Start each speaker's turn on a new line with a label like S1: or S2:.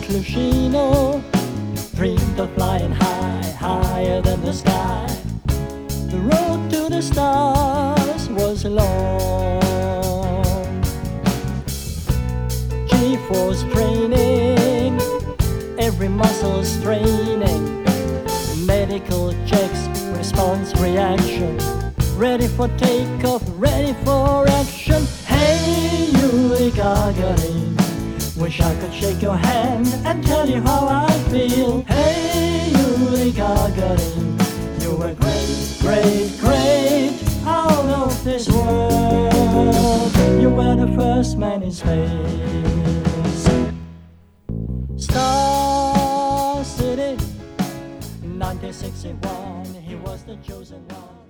S1: Clusino dreamed of flying high, higher than the sky. The road to the stars was long. G-force training, every muscle straining, medical checks, response reaction, ready for takeoff, ready for action. Hey, Yuri Gagarin, wish I could shake your hand and tell you how I feel. Hey, Yuri Gagarin, you were great, great, great, out of this world. You were the first man in space. Star City, 1961, he was the chosen one.